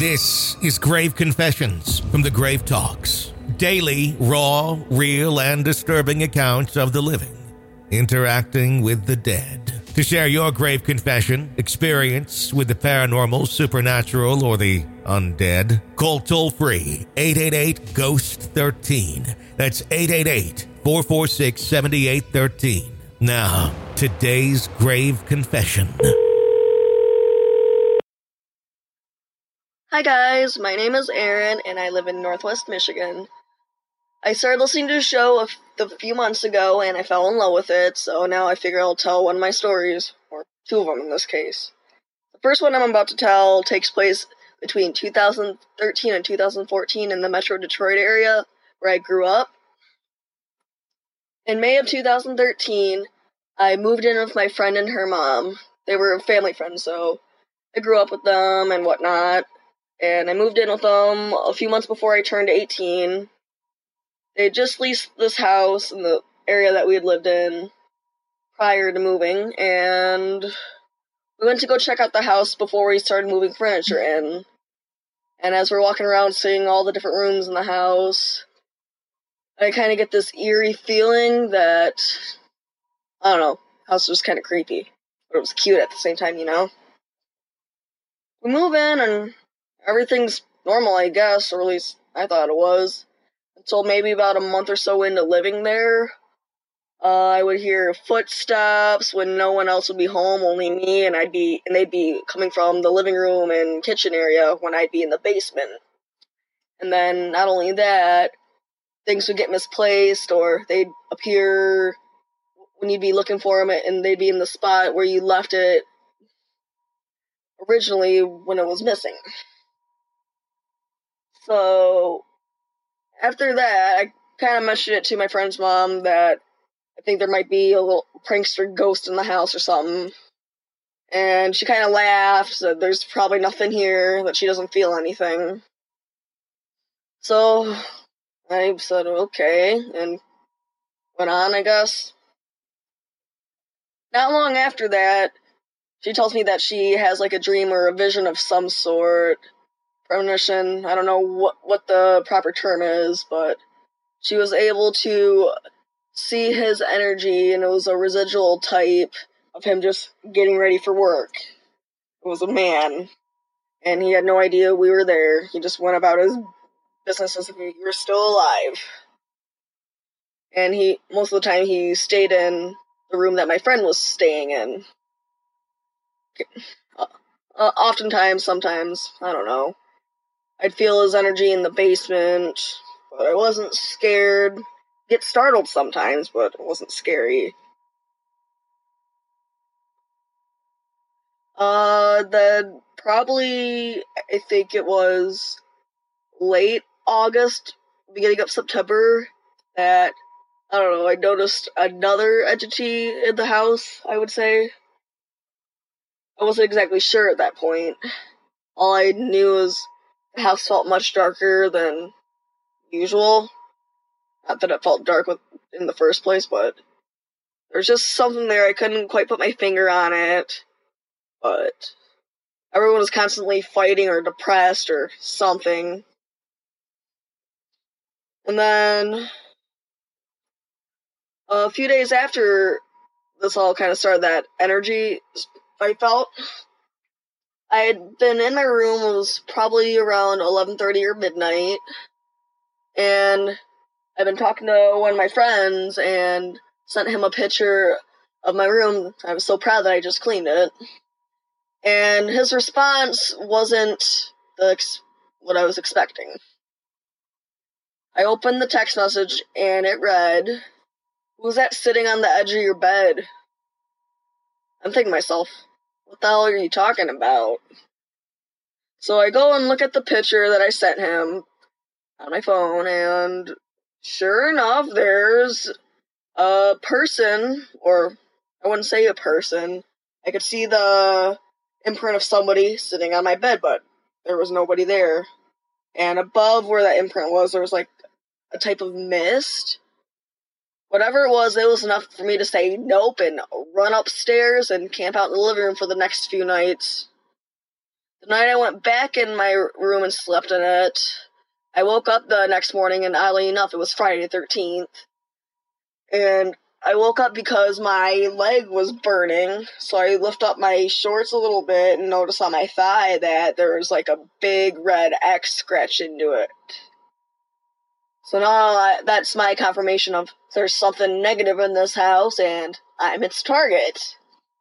This is Grave Confessions from the Grave Talks. Daily, raw, real, and disturbing accounts of the living interacting with the dead. To share your grave confession, experience with the paranormal, supernatural, or the undead, call toll-free 888-GHOST-13. That's 888-446-7813. Now, today's grave confession. Hi guys, my name is Aaron and I live in Northwest Michigan. I started listening to the show a few months ago and I fell in love with it, so now I figure I'll tell one of my stories, or two of them in this case. The first one I'm about to tell takes place between 2013 and 2014 in the Metro Detroit area where I grew up. In May of 2013, I moved in with my friend and her mom. They were family friends, so I grew up with them and whatnot. And I moved in with them a few months before I turned 18. They had just leased this house in the area that we had lived in prior to moving, and we went to go check out the house before we started moving furniture in. And as we're walking around seeing all the different rooms in the house, I kind of get this eerie feeling that, I don't know, the house was kind of creepy, but it was cute at the same time, you know? We move in and everything's normal, I guess, or at least I thought it was. Until maybe about a month or so into living there, I would hear footsteps when no one else would be home, only me, and they'd be coming from the living room and kitchen area when I'd be in the basement. And then not only that, things would get misplaced, or they'd appear when you'd be looking for them, and they'd be in the spot where you left it originally when it was missing. So after that, I kind of mentioned it to my friend's mom that I think there might be a little prankster ghost in the house or something. And she kind of laughed, said there's probably nothing here, that she doesn't feel anything. So I said okay, and went on, I guess. Not long after that, she tells me that she has like a dream or a vision of some sort. Premonition, I don't know what the proper term is, but she was able to see his energy, and it was a residual type of him just getting ready for work. It was a man, and he had no idea we were there. He just went about his business as if we were still alive. And most of the time, he stayed in the room that my friend was staying in. Oftentimes, sometimes, I don't know. I'd feel his energy in the basement, but I wasn't scared. Get startled sometimes, but it wasn't scary. Then probably, I think it was late August, beginning of September, that, I don't know, I noticed another entity in the house, I would say. I wasn't exactly sure at that point. All I knew was the house felt much darker than usual. Not that it felt dark in the first place, but there's just something there. I couldn't quite put my finger on it, but everyone was constantly fighting or depressed or something. And then a few days after this all kind of started, that energy I felt, I had been in my room. It was probably around 11:30 or midnight, and I've been talking to one of my friends and sent him a picture of my room. I was so proud that I just cleaned it. And his response wasn't what I was expecting. I opened the text message and it read, "Who's that sitting on the edge of your bed?" I'm thinking to myself, what the hell are you talking about? So I go and look at the picture that I sent him on my phone, and sure enough, there's a person, or I wouldn't say a person. I could see the imprint of somebody sitting on my bed, but there was nobody there. And above where that imprint was, there was like a type of mist. Whatever it was enough for me to say nope and run upstairs and camp out in the living room for the next few nights. The night I went back in my room and slept in it, I woke up the next morning, and oddly enough, it was Friday the 13th. And I woke up because my leg was burning, so I lift up my shorts a little bit and notice on my thigh that there was like a big red X scratched into it. So now that's my confirmation of there's something negative in this house and I'm its target.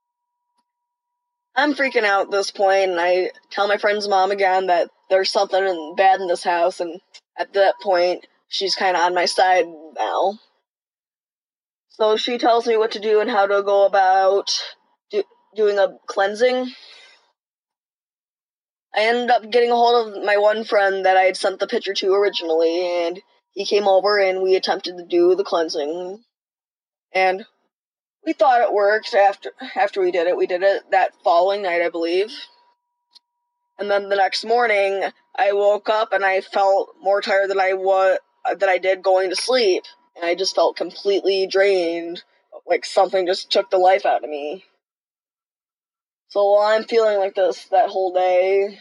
I'm freaking out at this point, and I tell my friend's mom again that there's something bad in this house, and at that point, she's kind of on my side now. So she tells me what to do and how to go about doing a cleansing. I ended up getting a hold of my one friend that I had sent the picture to originally, and he came over and we attempted to do the cleansing. And we thought it worked after we did it. We did it that following night, I believe. And then the next morning, I woke up and I felt more tired than I did going to sleep. And I just felt completely drained, like something just took the life out of me. So while I'm feeling like this that whole day,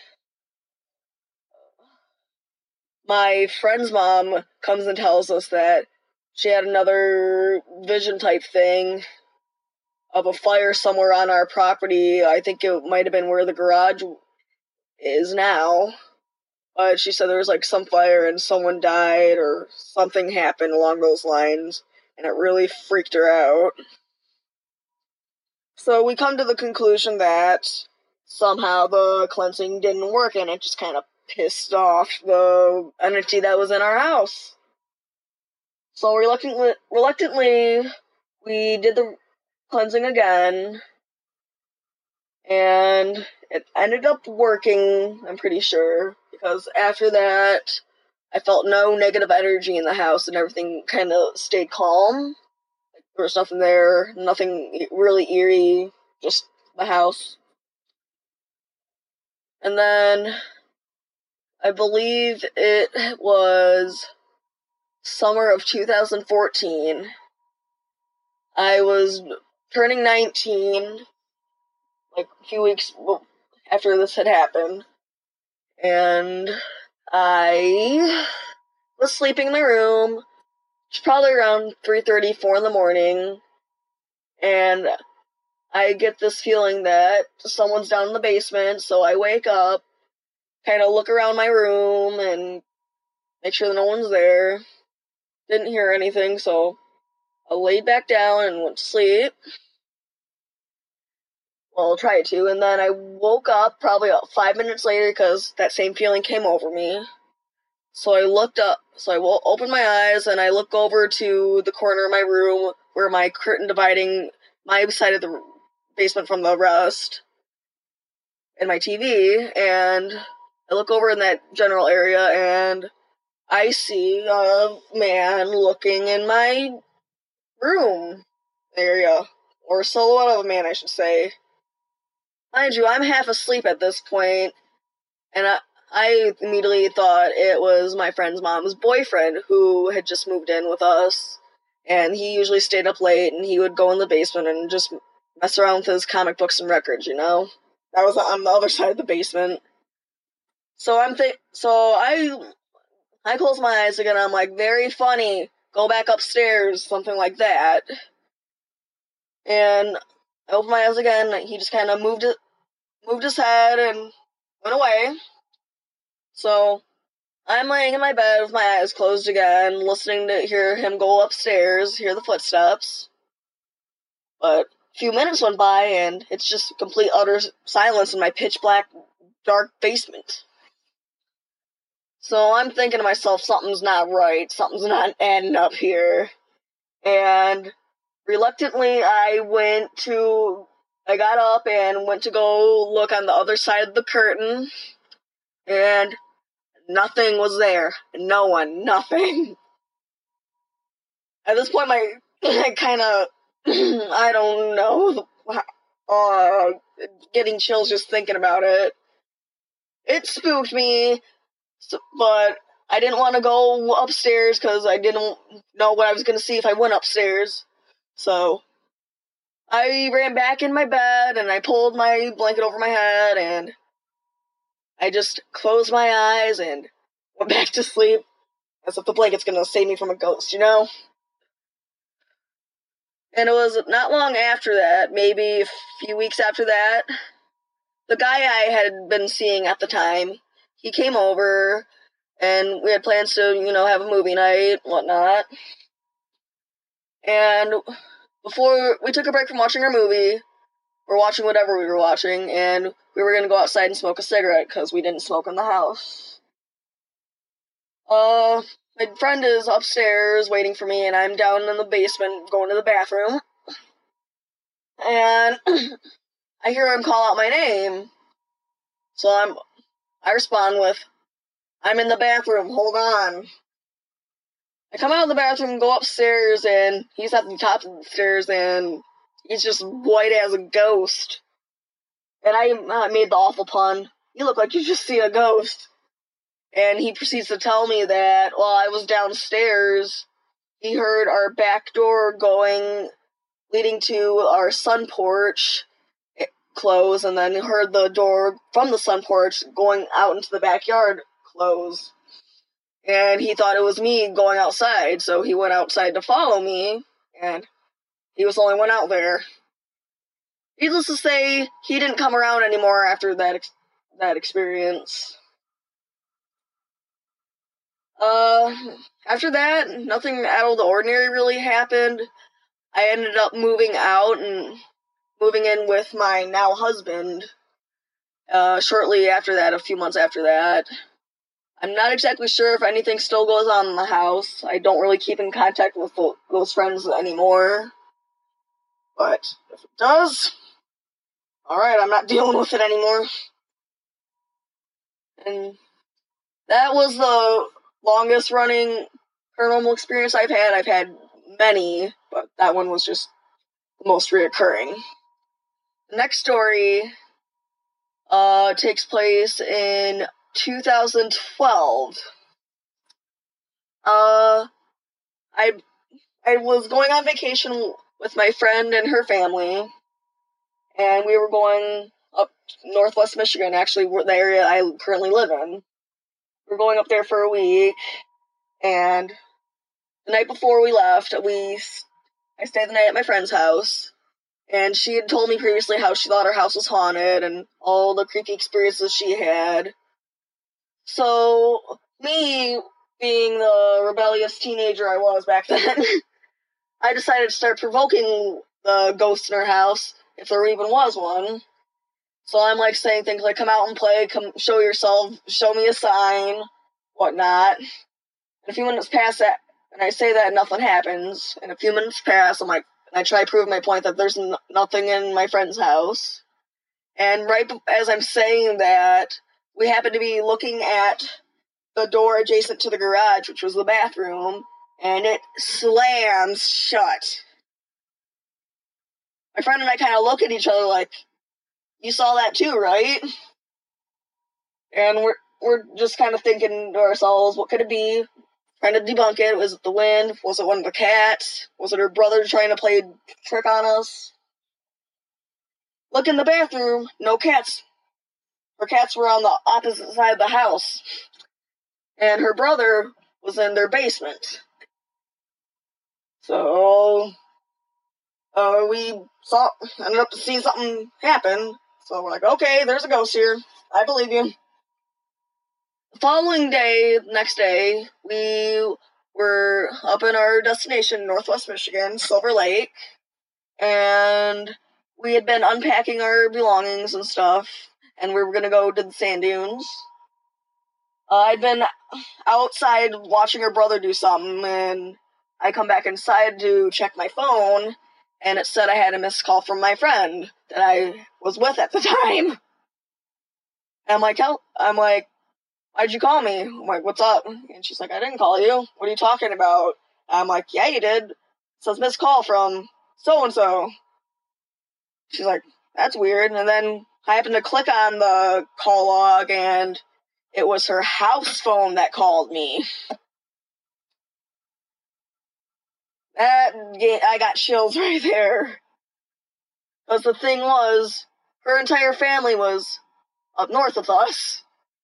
my friend's mom comes and tells us that she had another vision type thing of a fire somewhere on our property. I think it might have been where the garage is now. But she said there was like some fire and someone died or something happened along those lines, and it really freaked her out. So we come to the conclusion that somehow the cleansing didn't work, and it just kind of pissed off the energy that was in our house. So reluctantly, we did the cleansing again, and it ended up working, I'm pretty sure, because after that, I felt no negative energy in the house, and everything kind of stayed calm. There was nothing there, nothing really eerie, just the house. And then, I believe it was summer of 2014. I was turning 19, like a few weeks after this had happened, and I was sleeping in my room. It's probably around 3:30, 4 in the morning, and I get this feeling that someone's down in the basement, so I wake up, kind of look around my room, and make sure that no one's there. Didn't hear anything, so I laid back down and went to sleep. Well, I tried to, and then I woke up probably about 5 minutes later because that same feeling came over me. So I looked up, so I opened my eyes, and I look over to the corner of my room where my curtain dividing my side of the basement from the rest, and my TV, and I look over in that general area, and I see a man looking in my room area, or silhouette of a man, I should say. Mind you, I'm half asleep at this point, and I immediately thought it was my friend's mom's boyfriend who had just moved in with us, and he usually stayed up late, and he would go in the basement and just mess around with his comic books and records, you know? That was on the other side of the basement. So I close my eyes again, and I'm like, very funny, go back upstairs, something like that. And I open my eyes again, he just kind of moved his head and went away. So I'm laying in my bed with my eyes closed again, listening to hear him go upstairs, hear the footsteps. But a few minutes went by, and it's just complete utter silence in my pitch black, dark basement. So I'm thinking to myself, something's not right, something's not adding up here. And reluctantly, I got up and went to go look on the other side of the curtain, and nothing was there. No one, nothing. At this point, I kind of, I don't know, getting chills just thinking about it. It spooked me, but I didn't want to go upstairs because I didn't know what I was going to see if I went upstairs. So I ran back in my bed and I pulled my blanket over my head, and I just closed my eyes and went back to sleep, as if the blanket's gonna save me from a ghost, you know? And it was not long after that, maybe a few weeks after that, the guy I had been seeing at the time, he came over, and we had plans to, have a movie night, whatnot. And before we took a break from watching our movie, or watching whatever we were watching, and we were going to go outside and smoke a cigarette, because we didn't smoke in the house. My friend is upstairs waiting for me, and I'm down in the basement going to the bathroom. And I hear him call out my name. So I respond with, "I'm in the bathroom, hold on." I come out of the bathroom, go upstairs, and he's at the top of the stairs, and he's just white as a ghost. And I made the awful pun, "You look like you just see a ghost." And he proceeds to tell me that while I was downstairs, he heard our back door leading to our sun porch close, and then heard the door from the sun porch going out into the backyard close. And he thought it was me going outside, so he went outside to follow me, and he was the only one out there. Needless to say, he didn't come around anymore after that experience. After that, nothing out of the ordinary really happened. I ended up moving out and moving in with my now husband, shortly after that, a few months after that. I'm not exactly sure if anything still goes on in the house. I don't really keep in contact with those friends anymore. But if it does, alright, I'm not dealing with it anymore. And that was the longest running paranormal experience I've had. I've had many, but that one was just the most reoccurring. The next story takes place in 2012. I was going on vacation with my friend and her family, and we were going up northwest Michigan, actually the area I currently live in. We're going up there for a week, and the night before we left, I stayed the night at my friend's house, and she had told me previously how she thought her house was haunted and all the creepy experiences she had. So, me, being the rebellious teenager I was back then, I decided to start provoking the ghosts in her house, if there even was one. So I'm saying things like, "Come out and play, come show yourself, show me a sign," whatnot. And a few minutes pass that, and I say that, nothing happens. And a few minutes pass, I try to prove my point that there's nothing in my friend's house. And right as I'm saying that, we happen to be looking at the door adjacent to the garage, which was the bathroom, and it slams shut. My friend and I kind of look at each other like, "You saw that too, right?" And we're just kind of thinking to ourselves, what could it be? Trying to debunk it. Was it the wind? Was it one of the cats? Was it her brother trying to play a trick on us? Look in the bathroom, no cats. Her cats were on the opposite side of the house. And her brother was in their basement. So, we ended up seeing something happen. So we're like, okay, there's a ghost here. I believe you. The following day, next day, we were up in our destination, northwest Michigan, Silver Lake, and we had been unpacking our belongings and stuff, and we were going to go to the sand dunes. I'd been outside watching her brother do something, and I come back inside to check my phone, and it said I had a missed call from my friend that I was with at the time. And I'm like, "Why'd you call me?" I'm like, "What's up?" And she's like, "I didn't call you. What are you talking about?" I'm like, "Yeah, you did. It says missed call from so-and-so." She's like, "That's weird." And then I happened to click on the call log, and it was her house phone that called me. I got chills right there. Because the thing was, her entire family was up north with us,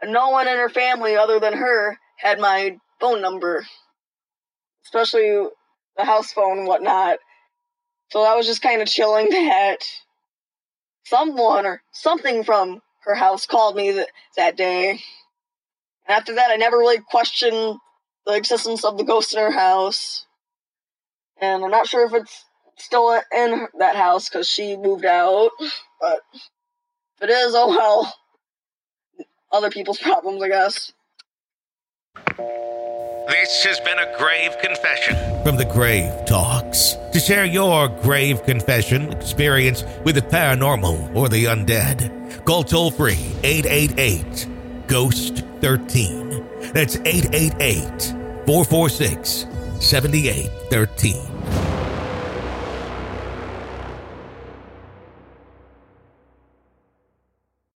no one in her family other than her had my phone number, especially the house phone and whatnot. So that was just kind of chilling that someone or something from her house called me that day. And after that, I never really questioned the existence of the ghost in her house. And I'm not sure if it's still in that house because she moved out. But if it is, oh well. Other people's problems, I guess. This has been a grave confession from the Grave Talks. To share your grave confession experience with the paranormal or the undead, call toll-free 888-GHOST-13. That's 888-446-7813.